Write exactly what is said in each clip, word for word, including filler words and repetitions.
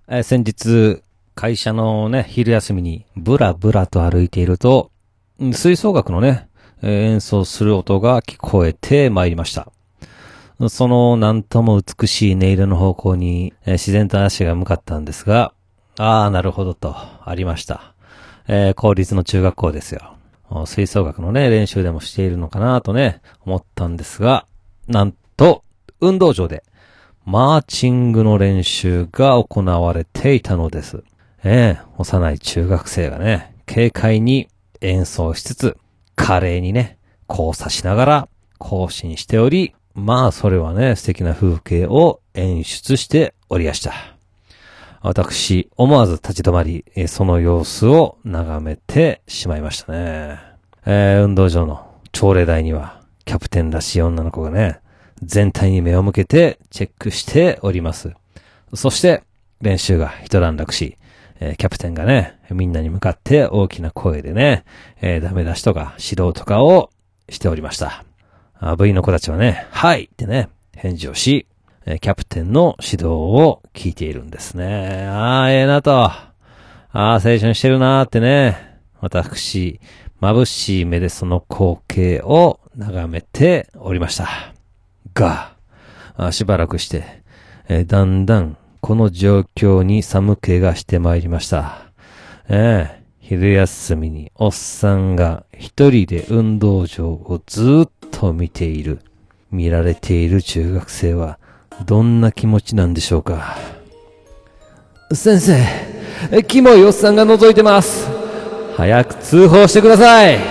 えー、先日、会社のね、昼休みにブラブラと歩いていると、吹奏楽のね、えー演奏する音が聞こえてまいりました。そのなんとも美しい音色の方向に、えー自然と足が向かったんですが、ああ、なるほどと、ありました。えー公立の中学校ですよ。吹奏楽のね、練習でもしているのかなとね、思ったんですが、なんと、運動場で、マーチングの練習が行われていたのです。ええ、幼い中学生がね、軽快に演奏しつつ、華麗にね、交差しながら行進しており、まあそれはね、素敵な風景を演出しておりやした。私、思わず立ち止まり、その様子を眺めてしまいましたね。えー、運動場の朝礼台には、キャプテンらしい女の子がね、全体に目を向けてチェックしております。そして、練習が一段落し、えー、キャプテンがね、みんなに向かって大きな声でね、えー、ダメ出しとか指導とかをしておりました。あ、部員の子たちはね、はいってね、返事をし、えー、キャプテンの指導を聞いているんですね。ああ、ええなと。ああ、青春してるなーってね、私、眩しい目でその光景を眺めておりました。が、あしばらくして、えー、だんだんこの状況に寒気がしてまいりました。ええ、昼休みにおっさんが一人で運動場をずっと見ている。見られている中学生はどんな気持ちなんでしょうか。先生、え、キモいおっさんが覗いてます。早く通報してください。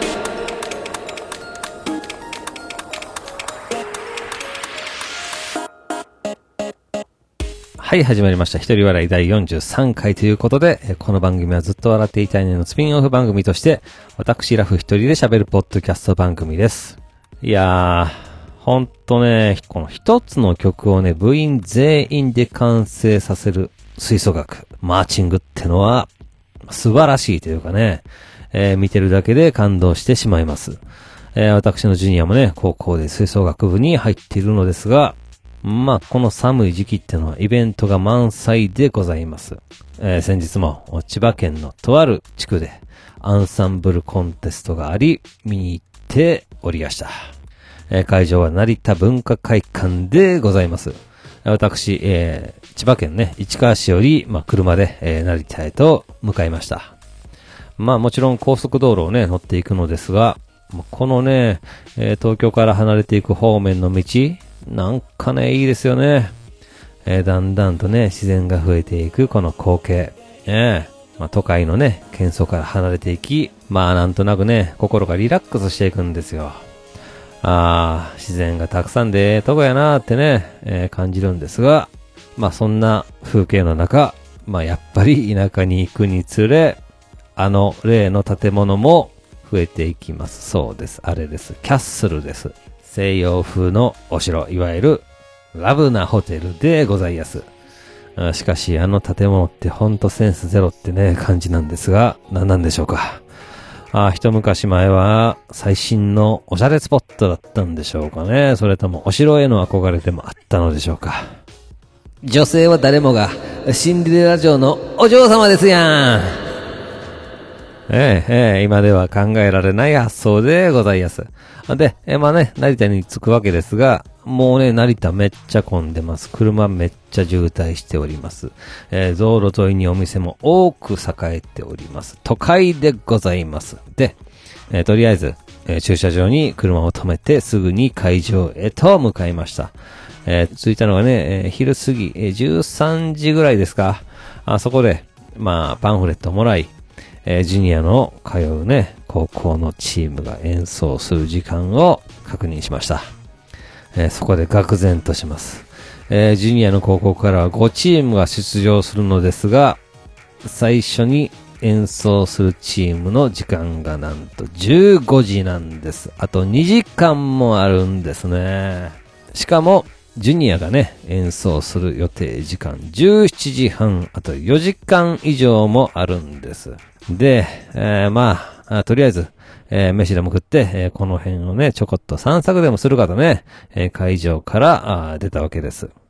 はい、始まりました。一人笑いだいよんじゅうさんかいということで、この番組はずっと笑っていたいねのスピンオフ番組として、私ラフ一人で喋るポッドキャスト番組です。いやー、ほんとね、この一つの曲をね、部員全員で完成させる吹奏楽、マーチングってのは、素晴らしいというかね、えー、見てるだけで感動してしまいます。えー、私のジュニアもね、高校で吹奏楽部に入っているのですが、まあ、この寒い時期ってのはイベントが満載でございます。えー、先日も千葉県のとある地区でアンサンブルコンテストがあり、見に行っておりました。えー、会場は成田文化会館でございます。私、えー、千葉県ね、市川市より、まあ、車で、えー、成田へと向かいました。まあ、もちろん高速道路をね、乗っていくのですが、このね、えー、東京から離れていく方面の道、なんかね、いいですよね。えー、だんだんとね、自然が増えていくこの光景。えー、まあ、都会のね、喧騒から離れていき、まあなんとなくね、心がリラックスしていくんですよ。あー、自然がたくさんでええとこやなーってね、えー、感じるんですが、まあそんな風景の中、まあやっぱり田舎に行くにつれ、あの例の建物も増えていきます。そうです。あれです。キャッスルです。西洋風のお城、いわゆるラブなホテルでございます。しかしあの建物ってほんとセンスゼロってね感じなんですが、何なんでしょうか。あ、一昔前は最新のおしゃれスポットだったんでしょうかね。それともお城への憧れでもあったのでしょうか。女性は誰もがシンデレラ城のお嬢様ですやん。ええ、ええ、今では考えられない発想でございます。で、えまあね、成田に着くわけですが、もうね、成田めっちゃ混んでます。車めっちゃ渋滞しております。えー、道路沿いにお店も多く栄えております。都会でございます。で、えー、とりあえず、えー、駐車場に車を止めてすぐに会場へと向かいました。えー、着いたのがね、えー、昼過ぎ、えー、じゅうさんじぐらいですか。あそこで、まあ、パンフレットもらい、えー、ジュニアの通うね、高校のチームが演奏する時間を確認しました。えー、そこで愕然とします。えー、ジュニアの高校からはごチームが出場するのですが、最初に演奏するチームの時間がなんとじゅうごじなんです。あとにじかんもあるんですね。しかも、ジュニアがね、演奏する予定時間じゅうしちじはん、あとよじかん以上もあるんです。で、えー、まあ、あとりあえず、えー、飯でも食って、えー、この辺をね、ちょこっと散策でもするかとね、えー、会場からあ出たわけです。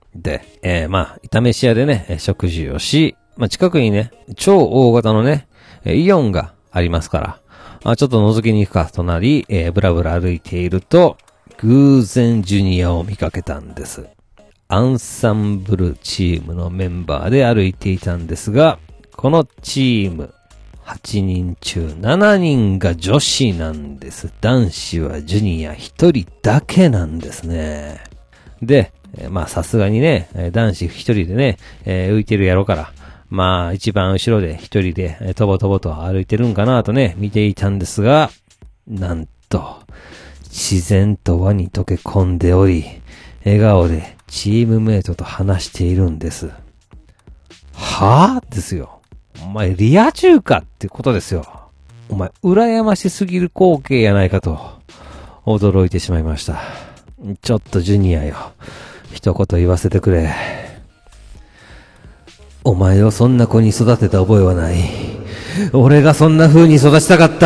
で、えー、まあ、炒めし屋でね、食事をし、まあ、近くにね、超大型のね、イオンがありますから、あちょっと覗きに行くかとなり、えー、ブラブラ歩いていると、偶然ジュニアを見かけたんです。アンサンブルチームのメンバーで歩いていたんですが、このチーム、はちにん中しちにんが女子なんです。男子はジュニアひとりだけなんですね。で、まあさすがにね、男子ひとりでね、えー、浮いてるやろから、まあ一番後ろで一人でとぼとぼと歩いてるんかなとね、見ていたんですが、なんと、自然と輪に溶け込んでおり、笑顔でチームメイトと話しているんです。はぁですよ。お前リア充かってことですよ。お前羨ましすぎる光景やないかと、驚いてしまいました。ちょっとジュニアよ、一言言わせてくれ。お前をそんな子に育てた覚えはない。俺がそんな風に育ちたかった。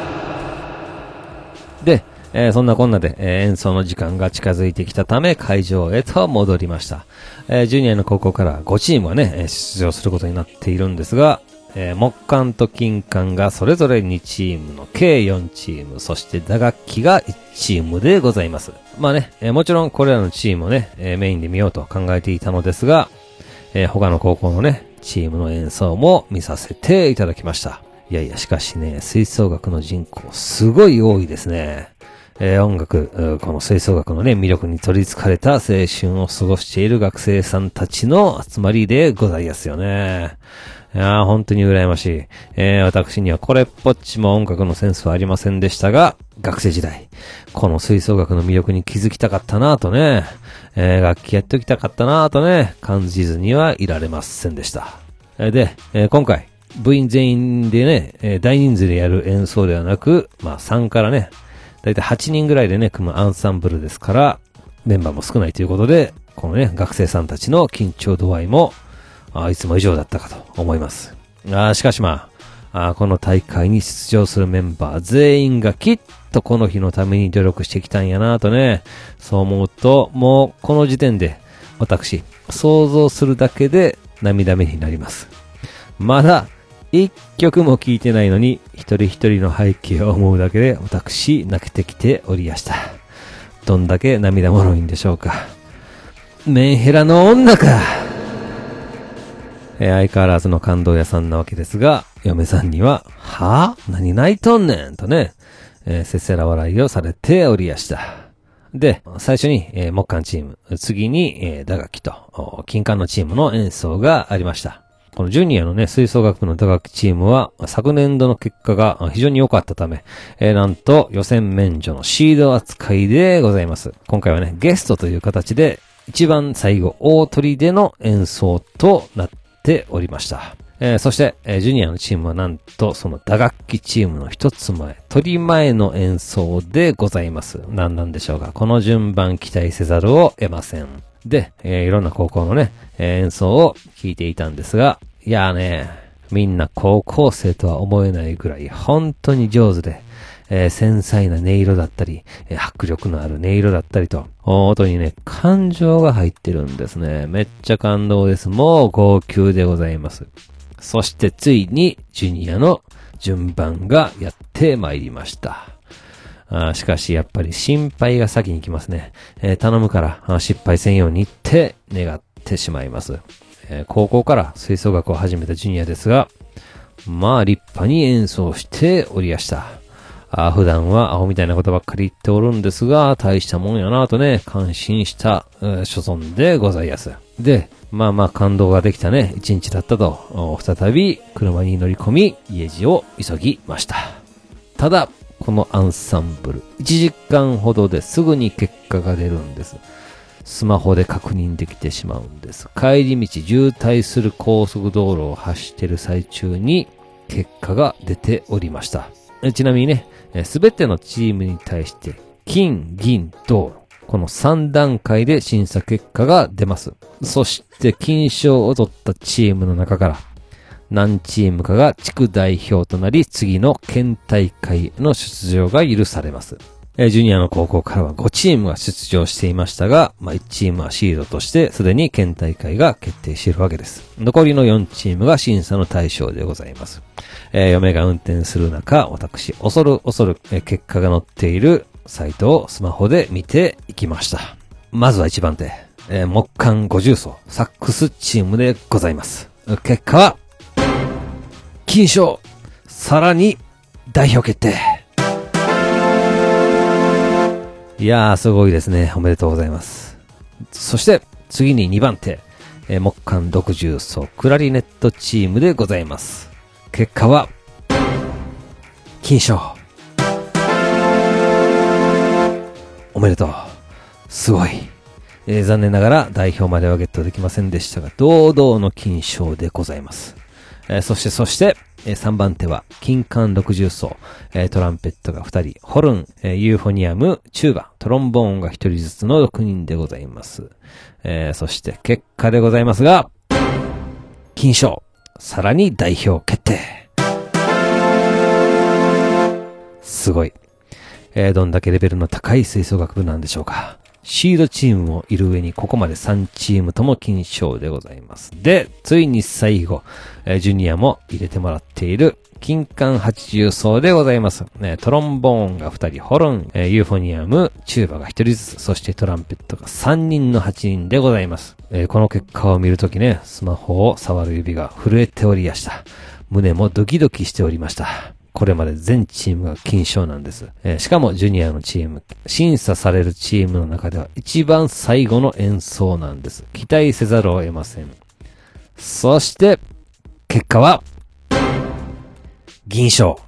で、えー、そんなこんなで、えー、演奏の時間が近づいてきたため会場へと戻りました。えー、ジュニアの高校からごチームがね、出場することになっているんですが、えー、木管と金管がそれぞれにチームの計よんチーム、そして打楽器がいちチームでございます。まあね、えー、もちろんこれらのチームをね、えー、メインで見ようと考えていたのですが、えー、他の高校のね、チームの演奏も見させていただきました。いやいや、しかしね、吹奏楽の人口すごい多いですね。えー、音楽、この吹奏楽のね、魅力に取り憑かれた青春を過ごしている学生さんたちの集まりでございますよね。いやー、本当に羨ましい。えー、私にはこれっぽっちも音楽のセンスはありませんでしたが、学生時代、この吹奏楽の魅力に気づきたかったなぁとね、えー、楽器やっておきたかったなぁとね、感じずにはいられませんでした。えー、で、えー、今回、部員全員でね、えー、大人数でやる演奏ではなく、まあさんからね、だいたいはちにんぐらいでね、組むアンサンブルですから、メンバーも少ないということで、このね、学生さんたちの緊張度合いも、あいつも以上だったかと思います。あしかしまああ、この大会に出場するメンバー全員がきっとこの日のために努力してきたんやなとね、そう思うと、もうこの時点で私、想像するだけで涙目になります。まだ一曲も聴いてないのに、一人一人の背景を思うだけで私泣けてきておりやした。どんだけ涙もろいんでしょうか。メンヘラの女か。えー、相変わらずの感動屋さんなわけですが、嫁さんには、はぁ、何泣いとんねんとね、えー、せせら笑いをされておりやした。で、最初に、えー、木管チーム、次に、えー、打楽器と、金管のチームの演奏がありました。このジュニアのね、吹奏楽部の打楽器チームは、昨年度の結果が非常に良かったため、えー、なんと予選免除のシード扱いでございます。今回はね、ゲストという形で、一番最後、大鳥での演奏となってておりました。えー、そして、えー、ジュニアのチームはなんとその打楽器チームの一つ前、鳥前の演奏でございます。何なんでしょうか。この順番期待せざるを得ません。で、えー、いろんな高校のね、えー、演奏を聞いていたんですが、いやーね、みんな高校生とは思えないぐらい本当に上手で、えー、繊細な音色だったり、えー、迫力のある音色だったりと、音にね、感情が入ってるんですね。めっちゃ感動です。もう号泣でございます。そしてついに、ジュニアの順番がやってまいりました。あしかしやっぱり心配が先に来ますね。えー、頼むから失敗せんようにって願ってしまいます。えー、高校から吹奏楽を始めたジュニアですが、まあ立派に演奏しておりやした。あ普段はアホみたいなことばっかり言っておるんですが、大したもんやなとね、感心した、えー、所存でございます。で、まあまあ感動ができたね、一日だったと、再び車に乗り込み、家路を急ぎました。ただ、このアンサンブル、いちじかんほどですぐに結果が出るんです。スマホで確認できてしまうんです。帰り道、渋滞する高速道路を走っている最中に、結果が出ておりました。ちなみにね、すべてのチームに対して、金、銀、銅、このさん段階で審査結果が出ます。そして、金賞を取ったチームの中から、何チームかが地区代表となり、次の県大会への出場が許されます。 えー、ジュニアの高校からはごチームが出場していましたが、まあ、いちチームはシードとしてすでに県大会が決定しているわけです。残りのよんチームが審査の対象でございます。えー、嫁が運転する中、私、恐る恐る、えー、結果が載っているサイトをスマホで見ていきました。まずはいちばん手、えー、木管ごじゅう層サックスチームでございます。結果は、金賞、さらに代表決定。いやー、すごいですね。おめでとうございます。そして、次ににばん手、えー、木管ろくじゅう層クラリネットチームでございます。結果は、金賞。おめでとう。すごい。えー、残念ながら代表まではゲットできませんでしたが、堂々の金賞でございます。えー、そして、そして、えー、さんばん手は、金管ろくじゅう層、えー、トランペットがふたり、ホルン、えー、ユーフォニアム、チューバ、トロンボーンがひとりずつのろくにんでございます。えー、そして、結果でございますが、金賞、さらに代表決定。すごい。えー、どんだけレベルの高い吹奏楽部なんでしょうか。シードチームもいる上にここまでさんチームとも金賞でございます。で、ついに最後、えー、ジュニアも入れてもらっている金管はちじゅう層でございます。ね、トロンボーンがふたり、ホルン、えー、ユーフォニアム、チューバがひとりずつ、そしてトランペットがさんにんのはちにんでございます。えー、この結果を見るときね、スマホを触る指が震えておりやした。胸もドキドキしておりました。これまで全チームが金賞なんです。えー、しかもジュニアのチーム、審査されるチームの中では一番最後の演奏なんです。期待せざるを得ません。そして、結果は、銀賞。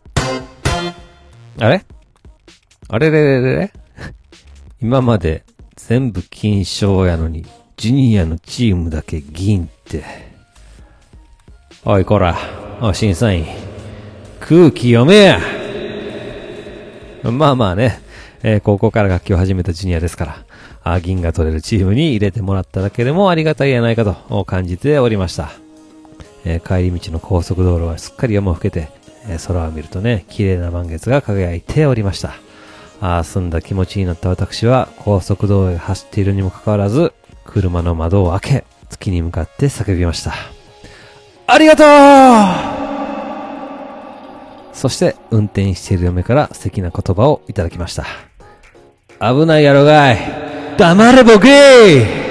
あれあれれれれれ今まで全部金賞やのに、ジュニアのチームだけ銀って。おいこら、おい審査員。空気読めや。まあまあね、えー、高校から楽器を始めたジュニアですから、あ銀が取れるチームに入れてもらっただけでもありがたいやないかと感じておりました。えー、帰り道の高速道路はすっかり夜も更けて、えー、空を見るとね、綺麗な満月が輝いておりました。あ澄んだ気持ちになった私は高速道路を走っているにもかかわらず、車の窓を開け、月に向かって叫びました。ありがとう。そして運転している嫁から素敵な言葉をいただきました。危ないやろがい。黙れボケー。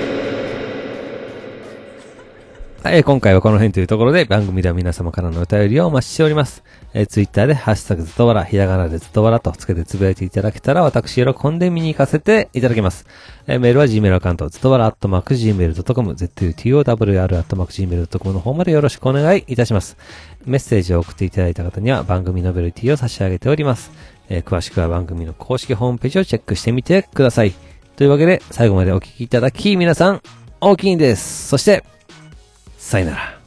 はい、今回はこの辺というところで番組では皆様からのお便りをお待ちしております。えー、ツイッターでハッシュタグずっとわら、ひらがなでずっとわらとつけてつぶやいていただけたら私喜んで見に行かせていただきます。えー、メールは Gmail アカウントずっとわらアットマーク ジーメールドットコム ズットワラ アットマーク ジーメールドットコム の方までよろしくお願いいたします。メッセージを送っていただいた方には番組ノベルティを差し上げております。えー、詳しくは番組の公式ホームページをチェックしてみてください。というわけで最後までお聞きいただき皆さん大きいんです。そしてさよなら。